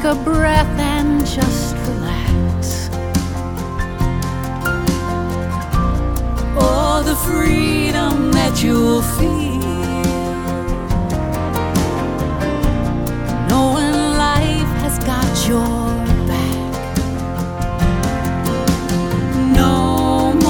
take a breath and just relax. Oh, the freedom that you'll feel